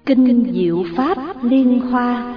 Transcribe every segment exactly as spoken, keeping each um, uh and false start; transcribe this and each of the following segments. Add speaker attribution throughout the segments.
Speaker 1: Kinh Diệu Pháp Liên Hoa.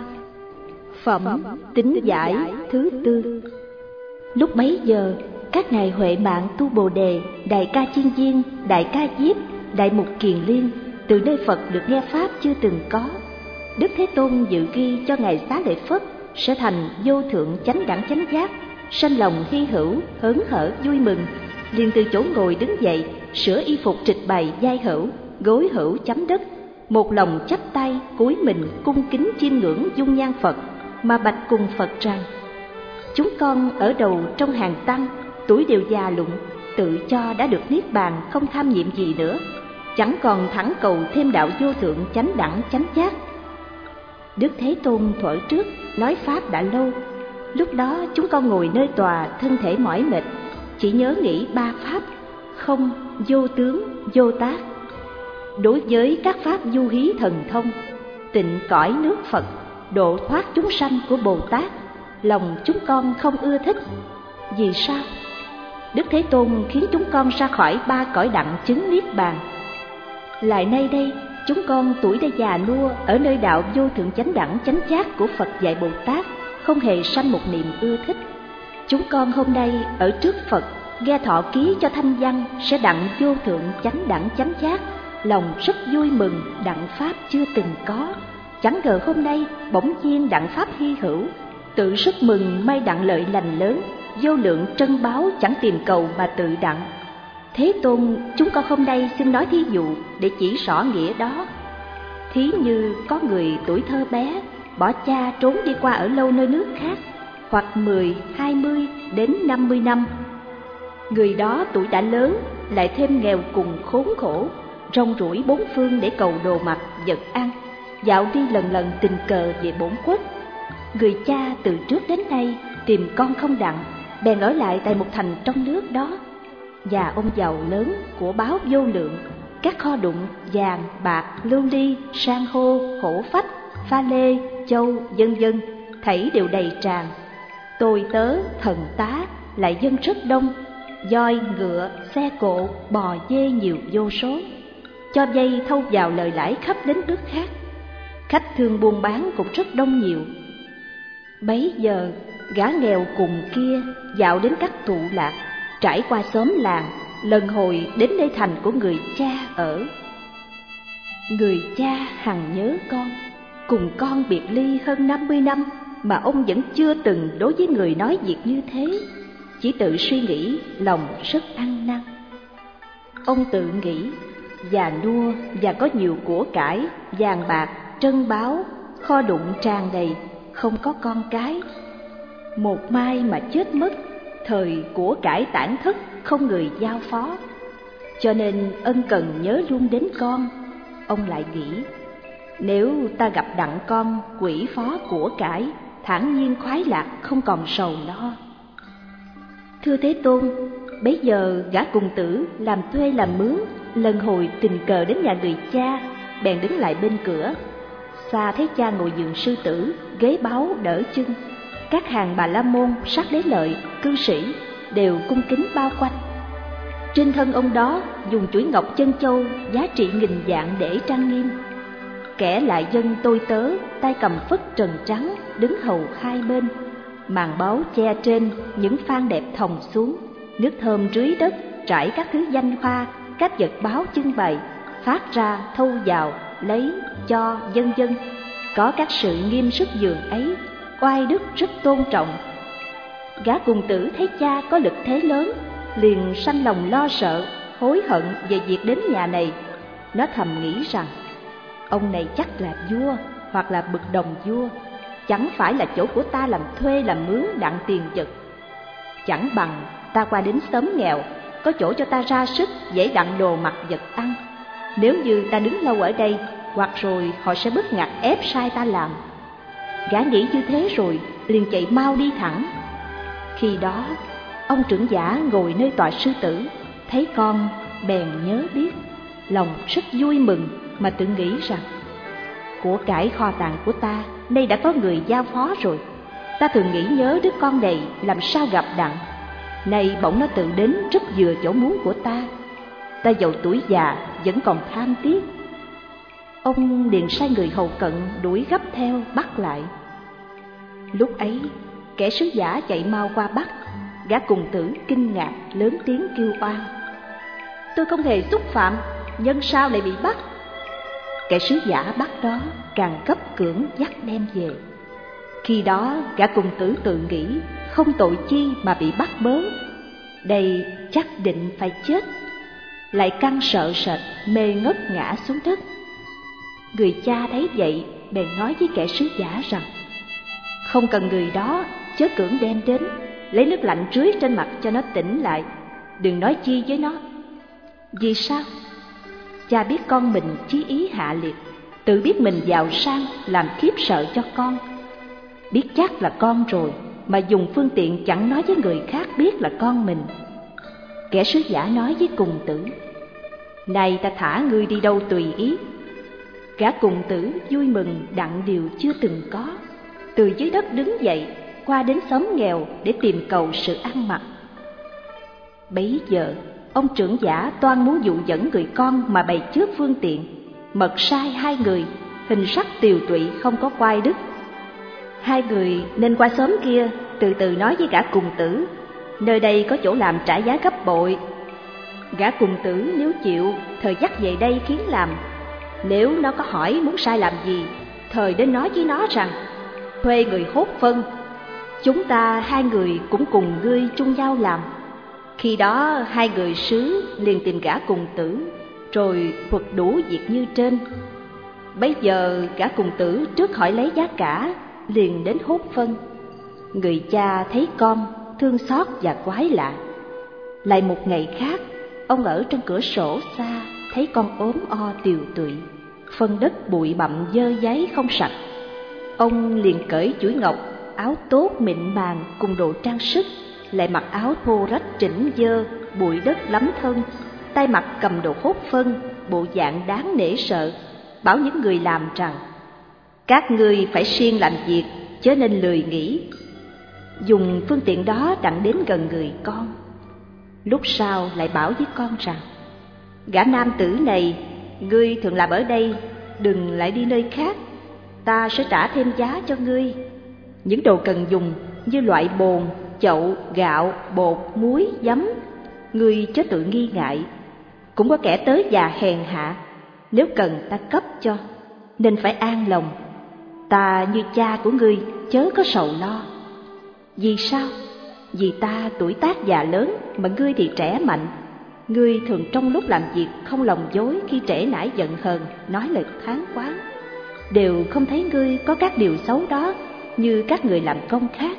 Speaker 1: Phẩm Tính Giải thứ tư. Lúc bấy giờ, các ngài Huệ Mạng Tu Bồ Đề, Đại Ca Chiên Viên, Đại Ca Diếp, Đại Mục Kiền Liên từ nơi Phật được nghe pháp chưa từng có. Đức Thế Tôn dự ghi cho ngài Xá Lợi Phất sẽ thành vô thượng chánh đẳng chánh giác, sanh lòng hy hữu, hớn hở vui mừng, liền từ chỗ ngồi đứng dậy, sửa y phục trịch bày vai hữu, gối hữu chấm đất, một lòng chắp tay cúi mình cung kính chiêm ngưỡng dung nhan Phật, mà bạch cùng Phật rằng: chúng con ở đầu trong hàng tăng, tuổi đều già lụng, tự cho đã được niết bàn, không tham nhiệm gì nữa, chẳng còn thẳng cầu thêm đạo vô thượng chánh đẳng chánh giác. Đức Thế Tôn thuở trước nói pháp đã lâu, lúc đó chúng con ngồi nơi tòa, thân thể mỏi mệt, chỉ nhớ nghĩ ba pháp: không, vô tướng, vô tác. Đối với các pháp du hí thần thông, tịnh cõi nước Phật, độ thoát chúng sanh của Bồ Tát, lòng chúng con không ưa thích. Vì sao? Đức Thế Tôn khiến chúng con ra khỏi ba cõi đặng chứng niết bàn. Lại nay đây, chúng con tuổi đã già nua, ở nơi đạo vô thượng chánh đẳng chánh giác của Phật dạy Bồ Tát, không hề sanh một niềm ưa thích. Chúng con hôm nay ở trước Phật, nghe thọ ký cho thanh văn sẽ đặng vô thượng chánh đẳng chánh giác, lòng rất vui mừng, đặng pháp chưa từng có. Chẳng ngờ hôm nay bỗng nhiên đặng pháp hy hữu, tự rất mừng may đặng lợi lành lớn, vô lượng trân báu chẳng tìm cầu mà tự đặng. Thế Tôn, chúng con hôm nay xin nói thí dụ để chỉ rõ nghĩa đó. Thí như có người tuổi thơ bé, bỏ cha trốn đi qua ở lâu nơi nước khác, hoặc mười, hai mươi đến năm mươi năm. Người đó tuổi đã lớn, lại thêm nghèo cùng khốn khổ, rong ruổi bốn phương để cầu đồ mặc, vật ăn, dạo đi lần lần tình cờ về bổn quốc. Người cha từ trước đến nay tìm con không đặng, bèn ở lại tại một thành trong nước đó. Và ông giàu lớn, của báo vô lượng, các kho đụng vàng, bạc, lưu ly, san hô, hổ phách, pha lê, châu, vân vân, thảy đều đầy tràn. Tôi tớ, thần tá lại dân rất đông, voi, ngựa, xe cộ, bò, dê nhiều vô số. Cho vay thâu vào lời lãi khắp đến nước khác. Khách thương buôn bán cũng rất đông nhiều. Bấy giờ, gã nghèo cùng kia dạo đến các tụ lạc, trải qua xóm làng, lần hồi đến nơi thành của người cha ở. Người cha hằng nhớ con, cùng con biệt ly hơn năm mươi năm, mà ông vẫn chưa từng đối với người nói việc như thế, chỉ tự suy nghĩ, lòng rất ăn năn. Ông tự nghĩ, già nua và có nhiều của cải, vàng bạc, trân báu, kho đụng tràn đầy, không có con cái. Một mai mà chết mất, thời của cải tản thất, không người giao phó, cho nên ân cần nhớ luôn đến con. Ông lại nghĩ, nếu ta gặp đặng con quỷ phó của cải, thản nhiên khoái lạc, không còn sầu lo. Thưa Thế Tôn, bấy giờ gã cùng tử làm thuê làm mướn, lần hồi tình cờ đến nhà người cha, bèn đứng lại bên cửa. Xa thấy cha ngồi giường sư tử, ghế báu đỡ chân, các hàng bà la môn, sắc đế lợi, cư sĩ đều cung kính bao quanh. Trên thân ông đó dùng chuỗi ngọc chân châu giá trị nghìn vạn để trang nghiêm. Kẻ lại dân tôi tớ, tay cầm phất trần trắng, đứng hầu hai bên. Màn báu che trên, những phan đẹp thòng xuống, nước thơm rưới đất, trải các thứ danh hoa, các vật báo trưng bày, phát ra thâu vào, lấy, cho, vân vân. Có các sự nghiêm sức giường ấy, oai đức rất tôn trọng. Gã cùng tử thấy cha có lực thế lớn, liền sanh lòng lo sợ, hối hận về việc đến nhà này. Nó thầm nghĩ rằng, ông này chắc là vua, hoặc là bậc đồng vua, chẳng phải là chỗ của ta làm thuê làm mướn đặng tiền vật. Chẳng bằng ta qua đến xóm nghèo, có chỗ cho ta ra sức, dễ đặng đồ mặc vật ăn. Nếu như ta đứng lâu ở đây, hoặc rồi họ sẽ bức ngặt ép sai ta làm. Gã nghĩ như thế rồi, liền chạy mau đi thẳng. Khi đó, ông trưởng giả ngồi nơi tọa sư tử, thấy con bèn nhớ biết, lòng rất vui mừng, mà tự nghĩ rằng, của cải kho tàng của ta nay đã có người giao phó rồi. Ta thường nghĩ nhớ đứa con này làm sao gặp đặng, nay bỗng nó tự đến rất vừa chỗ muốn của ta. Ta dầu tuổi già vẫn còn tham tiếc. Ông liền sai người hầu cận đuổi gấp theo bắt lại. Lúc ấy kẻ sứ giả chạy mau qua bắt. Gã cùng tử kinh ngạc lớn tiếng kêu oan: tôi không hề xúc phạm, nhân sao lại bị bắt? Kẻ sứ giả bắt đó càng cấp cưỡng dắt đem về. Khi đó gã cùng tử tự nghĩ không tội chi mà bị bắt bớ, đây chắc định phải chết, lại căng sợ sệt mê ngất ngã xuống đất. Người cha thấy vậy bèn nói với kẻ sứ giả rằng: không cần người đó, chớ cưỡng đem đến, lấy nước lạnh rưới trên mặt cho nó tỉnh lại, đừng nói chi với nó. Vì sao? Cha biết con mình chí ý hạ liệt, tự biết mình giàu sang làm khiếp sợ cho con. Biết chắc là con rồi mà dùng phương tiện chẳng nói với người khác biết là con mình. Kẻ sứ giả nói với cùng tử: này ta thả ngươi đi đâu tùy ý. Gã cùng tử vui mừng đặng điều chưa từng có, từ dưới đất đứng dậy qua đến xóm nghèo để tìm cầu sự ăn mặc. Bấy giờ ông trưởng giả toan muốn dụ dẫn người con mà bày trước phương tiện, mật sai hai người, hình sắc tiều tụy không có quai đức. Hai người nên qua xóm kia từ từ nói với gã cùng tử, nơi đây có chỗ làm trả giá gấp bội. Gã cùng tử nếu chịu, thời dắt về đây khiến làm. Nếu nó có hỏi muốn sai làm gì, thời đến nói với nó rằng: thuê người hốt phân, chúng ta hai người cũng cùng ngươi chung nhau làm. Khi đó hai người sứ liền tìm gã cùng tử, rồi thuật đủ việc như trên. Bấy giờ gã cùng tử trước hỏi lấy giá cả, liền đến hốt phân. Người cha thấy con thương xót và quái lạ. Lại một ngày khác, ông ở trong cửa sổ xa thấy con ốm o tiều tụy, phân đất bụi bặm dơ dáy không sạch. Ông liền cởi chuỗi ngọc, áo tốt mịn màng cùng đồ trang sức, lại mặc áo thô rách chỉnh dơ, bụi đất lắm thân, tay mặt cầm đồ hốt phân, bộ dạng đáng nể sợ, bảo những người làm rằng: các ngươi phải siêng làm việc, chớ nên lười nghỉ. Dùng phương tiện đó đặng đến gần người con. Lúc sau lại bảo với con rằng: gã nam tử này, ngươi thường làm ở đây, đừng lại đi nơi khác, ta sẽ trả thêm giá cho ngươi. Những đồ cần dùng như loại bồn, chậu, gạo, bột, muối, giấm, ngươi chớ tự nghi ngại. Cũng có kẻ tới già hèn hạ, nếu cần ta cấp cho, nên phải an lòng. Ta như cha của ngươi, chớ có sầu lo. Vì sao? Vì ta tuổi tác già lớn, mà ngươi thì trẻ mạnh. Ngươi thường trong lúc làm việc không lòng dối, khi trễ nải giận hờn, nói lời than quán. Đều không thấy ngươi có các điều xấu đó như các người làm công khác.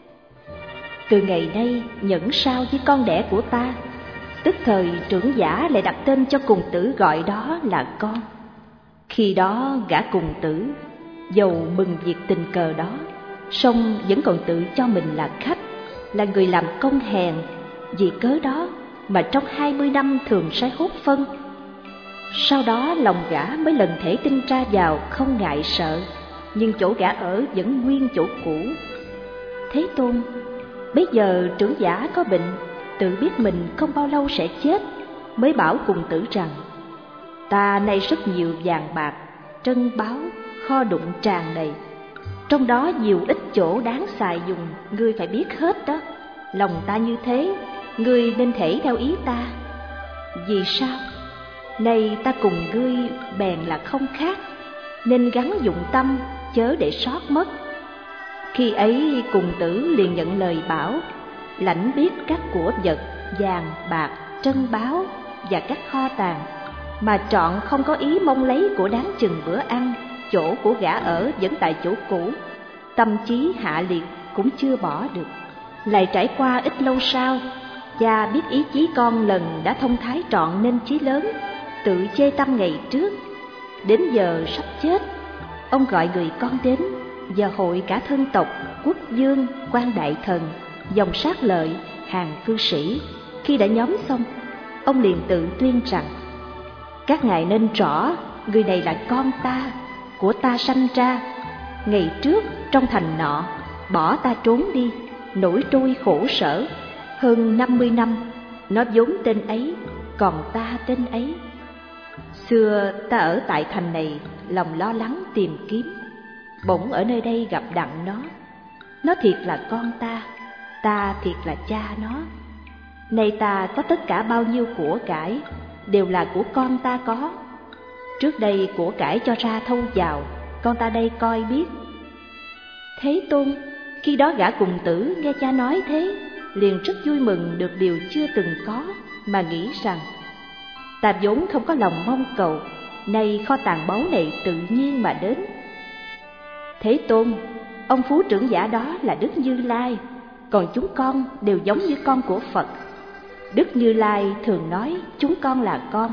Speaker 1: Từ ngày nay nhẫn sao với con đẻ của ta. Tức thời trưởng giả lại đặt tên cho cùng tử gọi đó là con. Khi đó gã cùng tử dầu mừng việc tình cờ đó, song vẫn còn tự cho mình là khách, là người làm công hèn. Vì cớ đó mà trong hai mươi năm thường sai hốt phân. Sau đó lòng gã mới lần thể tinh ra vào không ngại sợ, nhưng chỗ gã ở vẫn nguyên chỗ cũ. Thế Tôn, bây giờ trưởng giả có bệnh, tự biết mình không bao lâu sẽ chết, mới bảo cùng tử rằng: ta nay rất nhiều vàng bạc, trân báu, kho đụng tràn đầy, trong đó nhiều ít chỗ đáng xài dùng, ngươi phải biết hết đó. Lòng ta như thế, ngươi nên thể theo ý ta. Vì sao? Nay ta cùng ngươi bèn là không khác, nên gắng dụng tâm, chớ để sót mất. Khi ấy cùng tử liền nhận lời bảo, lãnh biết các của vật, vàng, bạc, trân báu và các kho tàng, mà trọn không có ý mong lấy của đáng chừng bữa ăn. Chỗ của gã ở vẫn tại chỗ cũ, tâm trí hạ liệt cũng chưa bỏ được. Lại trải qua ít lâu sau, cha biết ý chí con lần đã thông thái trọn nên chí lớn, tự chê tâm ngày trước. Đến giờ sắp chết, ông gọi người con đến và hội cả thân tộc, quốc vương, quan đại thần, dòng sát lợi, hàng cư sĩ. Khi đã nhóm xong, ông liền tự tuyên rằng: các ngài nên rõ, người này là con ta, của ta sanh ra. Ngày trước trong thành nọ, bỏ ta trốn đi, nổi trôi khổ sở. Hơn năm mươi năm, nó vốn tên ấy, còn ta tên ấy. Xưa ta ở tại thành này lòng lo lắng tìm kiếm. Bỗng ở nơi đây gặp đặng nó. Nó thiệt là con ta, ta thiệt là cha nó. Nay ta có tất cả bao nhiêu của cải, đều là của con ta có. Trước đây của cải cho ra thâu vào, con ta đây coi biết. Thế Tôn, khi đó gã cùng tử nghe cha nói thế, liền rất vui mừng được điều chưa từng có, mà nghĩ rằng ta vốn không có lòng mong cầu, nay kho tàng báu này tự nhiên mà đến. Thế Tôn, ông phú trưởng giả đó là Đức Như Lai, còn chúng con đều giống như con của Phật. Đức Như Lai thường nói chúng con là con.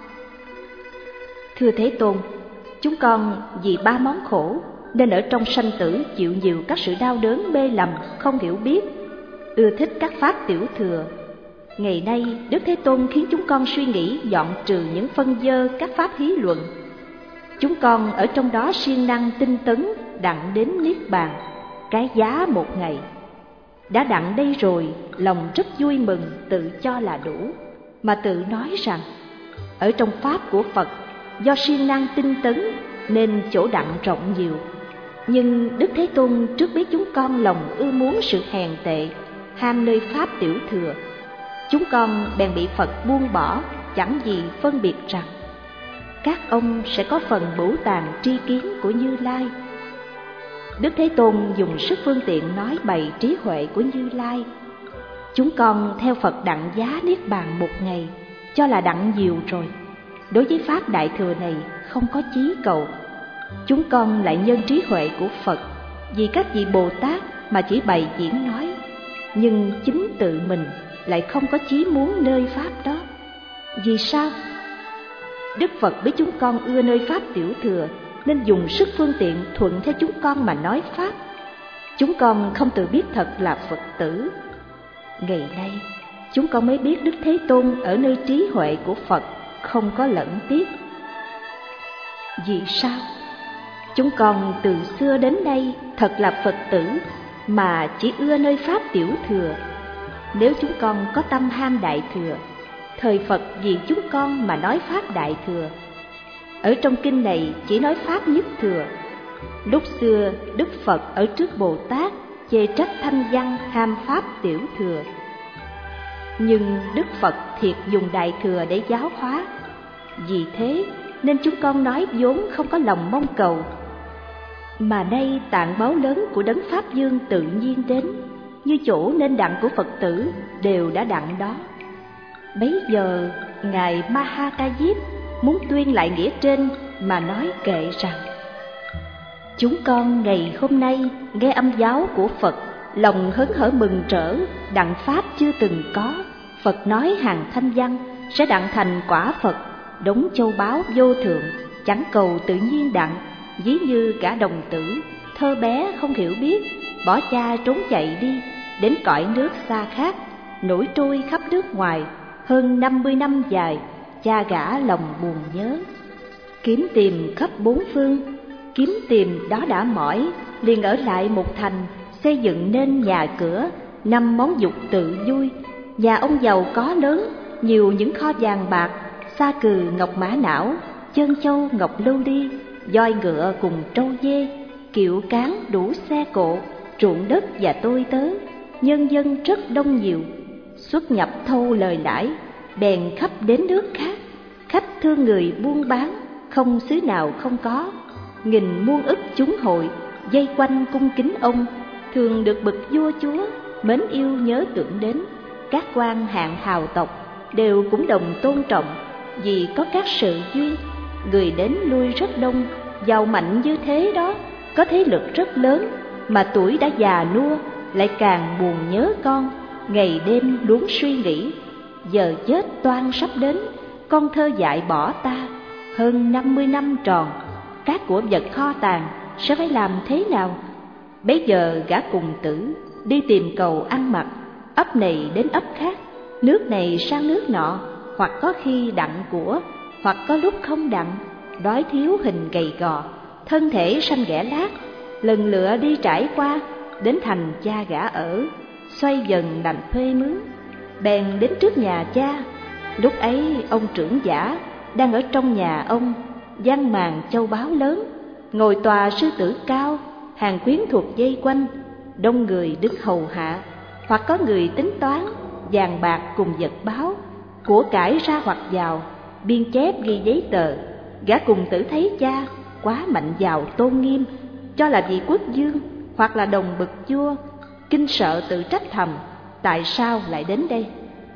Speaker 1: Thưa Thế Tôn, chúng con vì ba món khổ nên ở trong sanh tử chịu nhiều các sự đau đớn mê lầm, không hiểu biết, ưa thích các pháp tiểu thừa. Ngày nay Đức Thế Tôn khiến chúng con suy nghĩ dọn trừ những phân dơ các pháp hí luận. Chúng con ở trong đó siêng năng tinh tấn, đặng đến niết bàn, cái giá một ngày. Đã đặng đây rồi, lòng rất vui mừng, tự cho là đủ, mà tự nói rằng ở trong pháp của Phật, do siêng năng tinh tấn nên chỗ đặng rộng nhiều. Nhưng Đức Thế Tôn trước biết chúng con lòng ưa muốn sự hèn tệ, ham nơi pháp tiểu thừa. Chúng con bèn bị Phật buông bỏ, chẳng gì phân biệt rằng các ông sẽ có phần bửu tàn tri kiến của Như Lai. Đức Thế Tôn dùng sức phương tiện nói bày trí huệ của Như Lai. Chúng con theo Phật đặng giá niết bàn một ngày, cho là đặng nhiều rồi. Đối với pháp đại thừa này không có chí cầu. Chúng con lại nhân trí huệ của Phật, vì các vị Bồ Tát mà chỉ bày diễn nói, nhưng chính tự mình lại không có chí muốn nơi pháp đó. Vì sao? Đức Phật biết chúng con ưa nơi pháp tiểu thừa, nên dùng sức phương tiện thuận theo chúng con mà nói pháp. Chúng con không tự biết thật là Phật tử. Ngày nay chúng con mới biết Đức Thế Tôn ở nơi trí huệ của Phật không có lẫn tiếc. Vì sao? Chúng con từ xưa đến nay thật là Phật tử, mà chỉ ưa nơi pháp tiểu thừa. Nếu chúng con có tâm ham đại thừa, thời Phật vì chúng con mà nói pháp đại thừa. Ở trong kinh này chỉ nói pháp nhất thừa. Lúc xưa Đức Phật ở trước Bồ Tát chê trách thanh văn ham pháp tiểu thừa. Nhưng Đức Phật thiệt dùng đại thừa để giáo hóa. Vì thế nên chúng con nói vốn không có lòng mong cầu. Mà nay tạng báo lớn của Đấng Pháp Dương tự nhiên đến, như chỗ nên đặng của Phật tử đều đã đặng đó. Bấy giờ Ngài Ma Ha Ca Diếp muốn tuyên lại nghĩa trên mà nói kệ rằng: chúng con ngày hôm nay nghe âm giáo của Phật, lòng hớn hở mừng rỡ, đặng pháp chưa từng có. Phật nói hàng thanh văn sẽ đặng thành quả Phật, đống châu báu vô thượng, chẳng cầu tự nhiên đặng. Ví như cả đồng tử thơ bé không hiểu biết, bỏ cha trốn chạy đi đến cõi nước xa khác, nổi trôi khắp nước ngoài. Hơn năm mươi năm dài, cha gã lòng buồn nhớ, kiếm tìm khắp bốn phương. Kiếm tìm đó đã mỏi, liền ở lại một thành, xây dựng nên nhà cửa, năm món dục tự vui. Nhà ông giàu có lớn, nhiều những kho vàng bạc, sa cừ ngọc mã não, chân châu ngọc lưu ly, voi ngựa cùng trâu dê, kiệu cán đủ xe cộ, ruộng đất và tôi tớ, nhân dân rất đông nhiều. Xuất nhập thâu lời lãi, bèn khắp đến nước khác. Khách thương người buôn bán, không xứ nào không có. Nghìn muôn ức chúng hội, dây quanh cung kính ông, thường được bậc vua chúa mến yêu nhớ tưởng đến. Các quan hạng hào tộc đều cũng đồng tôn trọng, vì có các sự duyên. Người đến lui rất đông, giàu mạnh như thế đó, có thế lực rất lớn, mà tuổi đã già nua, lại càng buồn nhớ con, ngày đêm luôn suy nghĩ. Giờ chết toan sắp đến, con thơ dại bỏ ta. Hơn năm mươi năm tròn, các của vật kho tàng sẽ phải làm thế nào? Bấy giờ gã cùng tử đi tìm cầu ăn mặc, ấp này đến ấp khác, nước này sang nước nọ, hoặc có khi đặng của, hoặc có lúc không đặng. Đói thiếu hình gầy gò, thân thể xanh ghẻ lát, lần lựa đi trải qua, đến thành cha gã ở, xoay dần làm thuê mướn. Bèn đến trước nhà cha. Lúc ấy ông trưởng giả đang ở trong nhà ông, giăng màn châu báu lớn, ngồi tòa sư tử cao, hàng quyến thuộc dây quanh, đông người đứng hầu hạ, hoặc có người tính toán, vàng bạc cùng vật báo, của cải ra hoặc vào, biên chép ghi giấy tờ. Gã cùng tử thấy cha quá mạnh giàu tôn nghiêm, cho là vị quốc vương hoặc là đồng bậc vua, kinh sợ tự trách thầm, tại sao lại đến đây?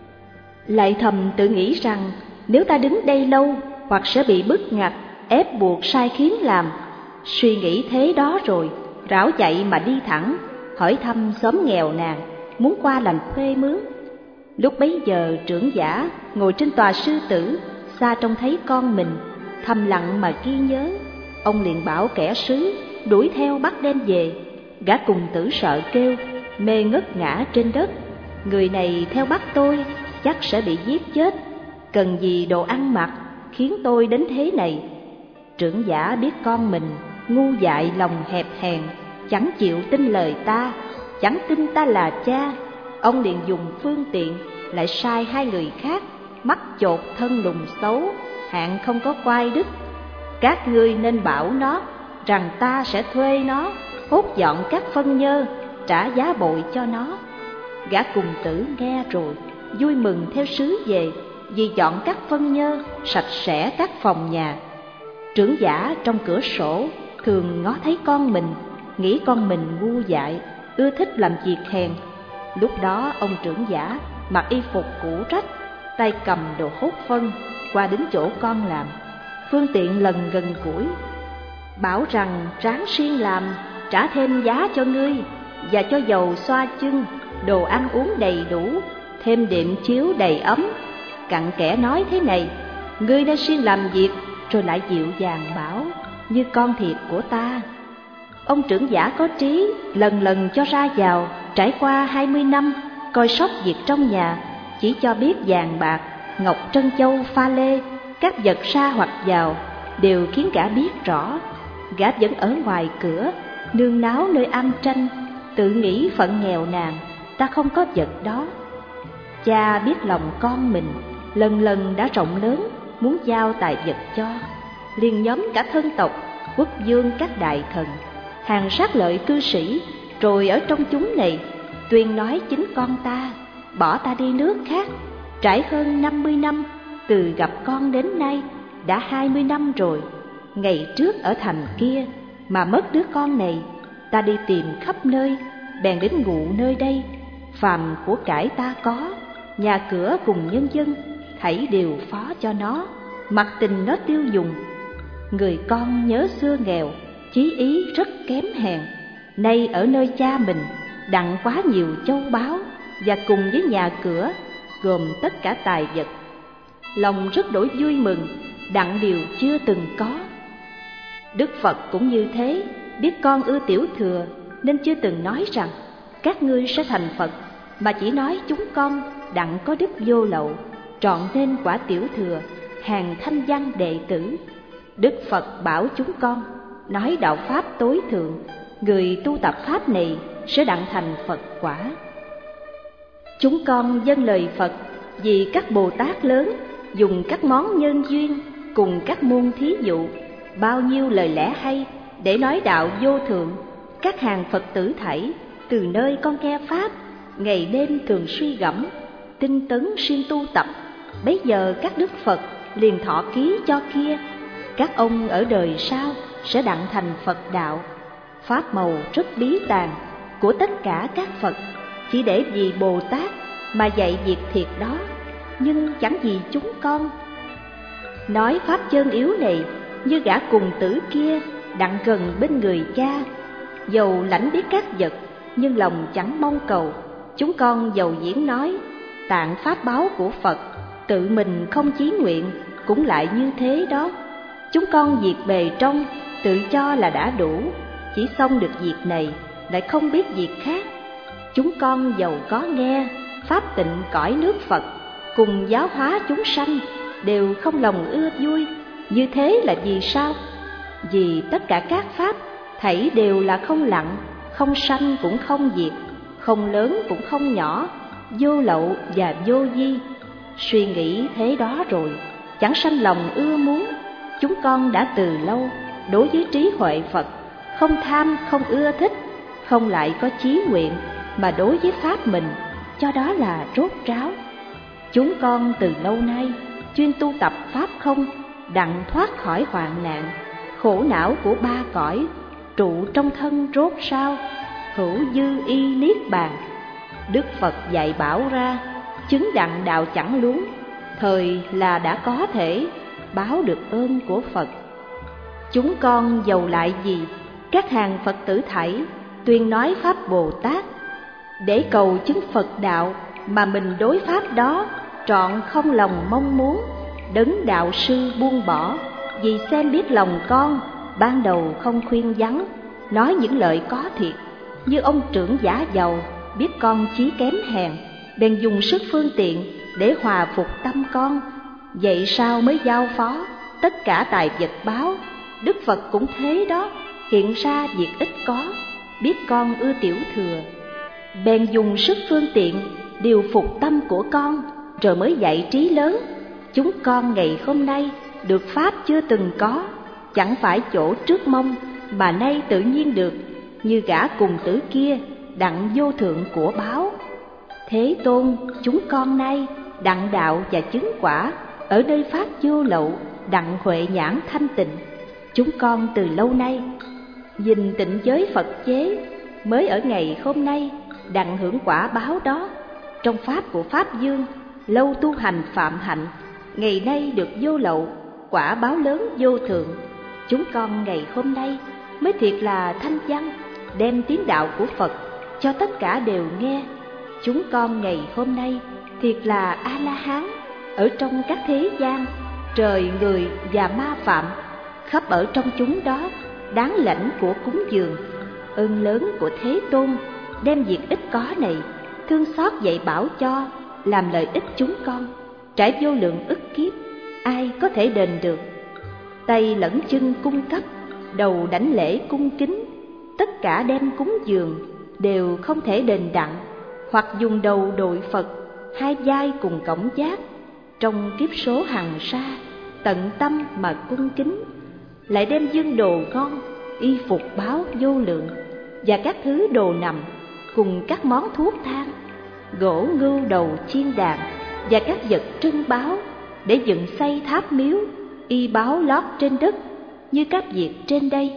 Speaker 1: Lại thầm tự nghĩ rằng nếu ta đứng đây lâu, hoặc sẽ bị bức ngặt, ép buộc sai khiến làm. Suy nghĩ thế đó rồi, rảo chạy mà đi thẳng, hỏi thăm xóm nghèo nàn, muốn qua làm thuê mướn. Lúc bấy giờ trưởng giả ngồi trên tòa sư tử, xa trông thấy con mình, thầm lặng mà ghi nhớ. Ông liền bảo kẻ sứ đuổi theo bắt đem về. Gã cùng tử sợ kêu, mê ngất ngã trên đất. Người này theo bắt tôi, chắc sẽ bị giết chết. Cần gì đồ ăn mặc, khiến tôi đến thế này. Trưởng giả biết con mình ngu dại lòng hẹp hèn, chẳng chịu tin lời ta, chẳng tin ta là cha. Ông liền dùng phương tiện, lại sai hai người khác, mắt chột thân lùn xấu, hạng không có quai đức. Các ngươi nên bảo nó rằng ta sẽ thuê nó hốt dọn các phân nhơ, trả giá bội cho nó. Gã cùng tử nghe rồi, vui mừng theo sứ về, vì dọn các phân nhơ, sạch sẽ các phòng nhà. Trưởng giả trong cửa sổ thường ngó thấy con mình, nghĩ con mình ngu dại, ưa thích làm việc hèn. Lúc đó ông trưởng giả mặc y phục cũ rách, tay cầm đồ hốt phân, qua đến chỗ con làm, phương tiện lần gần củi, bảo rằng ráng siêng làm, trả thêm giá cho ngươi, và cho dầu xoa chân, đồ ăn uống đầy đủ, thêm đệm chiếu đầy ấm. Cặn kẽ nói thế này, ngươi nên siêng làm việc, rồi lại dịu dàng bảo, như con thiệt của ta. Ông trưởng giả có trí, lần lần cho ra vào, trải qua hai mươi năm, coi sóc việc trong nhà, chỉ cho biết vàng bạc, ngọc trân châu pha lê, các vật ra hoặc vào, đều khiến gã biết rõ. Gã vẫn ở ngoài cửa, nương náo nơi am tranh, tự nghĩ phận nghèo nàn, ta không có vật đó. Cha biết lòng con mình, lần lần đã rộng lớn, muốn giao tài vật cho, liền nhóm cả thân tộc, quốc vương các đại thần, hàng sát lợi cư sĩ, rồi ở trong chúng này tuyên nói chính con ta bỏ ta đi nước khác. Trải hơn năm mươi năm từ gặp con đến nay, đã hai mươi năm rồi. Ngày trước ở thành kia mà mất đứa con này, ta đi tìm khắp nơi, bèn đến ngụ nơi đây. Phàm của cải ta có, nhà cửa cùng nhân dân, thảy đều phó cho nó, mặc tình nó tiêu dùng. Người con nhớ xưa nghèo, chí ý rất kém hèn, nay ở nơi cha mình đặng quá nhiều châu báu, và cùng với nhà cửa gồm tất cả tài vật, lòng rất đổi vui mừng, đặng điều chưa từng có. Đức Phật cũng như thế, biết con ưa tiểu thừa, nên chưa từng nói rằng các ngươi sẽ thành Phật, mà chỉ nói chúng con đặng có đức vô lậu, trọn nên quả tiểu thừa, hàng thanh văn đệ tử. Đức Phật bảo chúng con nói đạo pháp tối thượng, người tu tập pháp này sẽ đặng thành Phật quả. Chúng con dâng lời Phật vì các Bồ Tát lớn dùng các món nhân duyên cùng các môn thí dụ, bao nhiêu lời lẽ hay để nói đạo vô thượng. Các hàng Phật tử thảy từ nơi con nghe pháp, ngày đêm thường suy gẫm, tinh tấn siêng tu tập. Bấy giờ các đức Phật liền thọ ký cho kia, các ông ở đời sau sẽ đặng thành Phật đạo. Pháp màu rất bí tàng của tất cả các Phật, chỉ để vì Bồ Tát mà dạy việc thiệt đó, nhưng chẳng vì chúng con. Nói pháp chân yếu này như gã cùng tử kia đặng gần bên người cha, dầu lãnh biết các vật nhưng lòng chẳng mong cầu. Chúng con dầu diễn nói tạng pháp báo của Phật, tự mình không chí nguyện cũng lại như thế đó. Chúng con việc bề trong tự cho là đã đủ, chỉ xong được việc này lại không biết việc khác. Chúng con dầu có nghe pháp tịnh cõi nước Phật, cùng giáo hóa chúng sanh, đều không lòng ưa vui. Như thế là vì sao? Vì tất cả các pháp thảy đều là không lặng, không sanh cũng không diệt, không lớn cũng không nhỏ, vô lậu và vô vi. Suy nghĩ thế đó rồi, chẳng sanh lòng ưa muốn. chúng con đã từ lâu đối với trí huệ Phật không tham, không ưa thích, không lại có chí nguyện, mà đối với pháp mình cho đó là rốt ráo. Chúng con từ lâu nay chuyên tu tập pháp không, đặng thoát khỏi hoạn nạn, khổ não của ba cõi, trụ trong thân rốt ráo, hữu dư y niết bàn. Đức Phật dạy bảo ra, chứng đặng đạo chẳng luống, thời là đã có thể báo được ơn của Phật. Chúng con dầu lại gì, các hàng Phật tử thảy tuyên nói pháp Bồ Tát, để cầu chứng Phật đạo mà mình đối pháp đó trọn không lòng mong muốn. Đấng đạo sư buông bỏ, vì xem biết lòng con, ban đầu không khuyên vắng, nói những lời có thiệt. Như ông trưởng giả giàu, biết con chí kém hèn, bèn dùng sức phương tiện để hòa phục tâm con. Vậy sao mới giao phó tất cả tài vật báo. Đức Phật cũng thế đó, hiện ra việc ít có, biết con ưa tiểu thừa, bèn dùng sức phương tiện điều phục tâm của con, rồi mới dạy trí lớn. Chúng con ngày hôm nay được pháp chưa từng có, chẳng phải chỗ trước mong, mà nay tự nhiên được, như gã cùng tử kia đặng vô thượng của báo. Thế Tôn, chúng con nay đặng đạo và chứng quả, ở nơi pháp vô lậu, đặng huệ nhãn thanh tịnh. Chúng con từ lâu nay nhìn tịnh giới Phật chế, mới ở ngày hôm nay đặng hưởng quả báo đó. Trong pháp của Pháp Dương, lâu tu hành phạm hạnh, ngày nay được vô lậu, quả báo lớn vô thượng. Chúng con ngày hôm nay mới thiệt là thanh văn, đem tiếng đạo của Phật cho tất cả đều nghe. Chúng con ngày hôm nay thiệt là A-la-hán, ở trong các thế gian, trời, người và ma phạm, khắp ở trong chúng đó, đáng lãnh của cúng dường. Ơn lớn của Thế Tôn đem việc ít có này thương xót dạy bảo cho, làm lợi ích chúng con, trải vô lượng ức kiếp, ai có thể đền được. Tay lẫn chân cung cấp, đầu đảnh lễ cung kính, tất cả đem cúng dường đều không thể đền đặng. Hoặc dùng đầu đội Phật, hai vai cùng cổng giác, trong kiếp số hằng sa, tận tâm mà cung kính. Lại đem dương đồ ngon, y phục báo vô lượng, và các thứ đồ nằm, cùng các món thuốc thang, gỗ ngưu đầu chiên đàn, và các vật trân báo, để dựng xây tháp miếu, y báo lót trên đất, như các việc trên đây.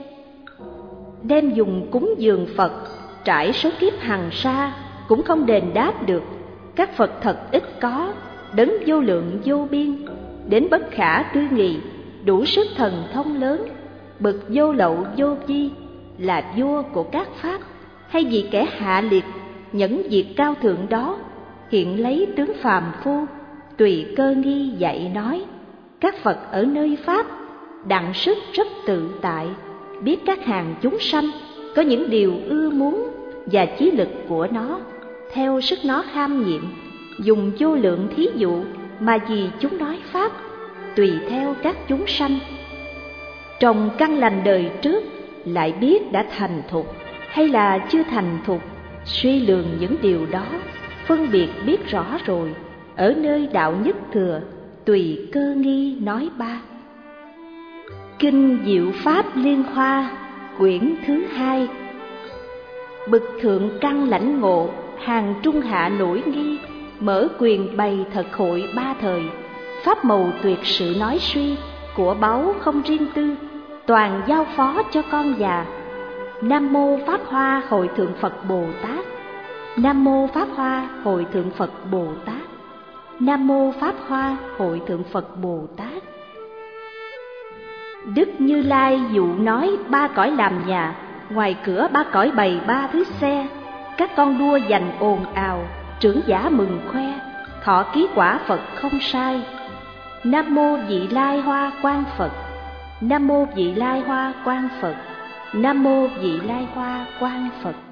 Speaker 1: Đem dùng cúng dường Phật, trải số kiếp hằng sa, cũng không đền đáp được. Các Phật thật ít có, đấng vô lượng vô biên, đến bất khả tư nghị, đủ sức thần thông lớn. Bậc vô lậu vô vi, là vua của các pháp, hay vì kẻ hạ liệt nhẫn việc cao thượng đó, hiện lấy tướng phàm phu, tùy cơ nghi dạy nói. Các Phật ở nơi pháp, đặng sức rất tự tại, biết các hàng chúng sanh có những điều ưa muốn, và chí lực của nó theo sức nó kham nhiệm, dùng vô lượng thí dụ mà vì chúng nói pháp, tùy theo các chúng sanh. Trong căn lành đời trước, lại biết đã thành thục hay là chưa thành thục, suy lường những điều đó, phân biệt biết rõ rồi, ở nơi đạo nhất thừa, tùy cơ nghi nói ba. Kinh Diệu Pháp Liên Hoa, quyển thứ hai. Bậc thượng căn lãnh ngộ, hàng trung hạ nổi nghi, mở quyền bày thật hội ba thời, pháp màu tuyệt sự nói suy, của báu không riêng tư, toàn giao phó cho con già. Nam mô Pháp Hoa Hội Thượng Phật Bồ Tát. Nam mô Pháp Hoa Hội Thượng Phật Bồ Tát. Nam mô Pháp Hoa Hội Thượng Phật Bồ Tát. Đức Như Lai dụ nói ba cõi làm nhà, ngoài cửa ba cõi bày ba thứ xe. Các con đua giành ồn ào, trưởng giả mừng khoe, thọ ký quả Phật không sai. Nam mô Vị Lai Hoa Quang Phật. Nam mô Vị Lai Hoa Quang Phật. Nam mô Vị Lai Hoa Quang Phật.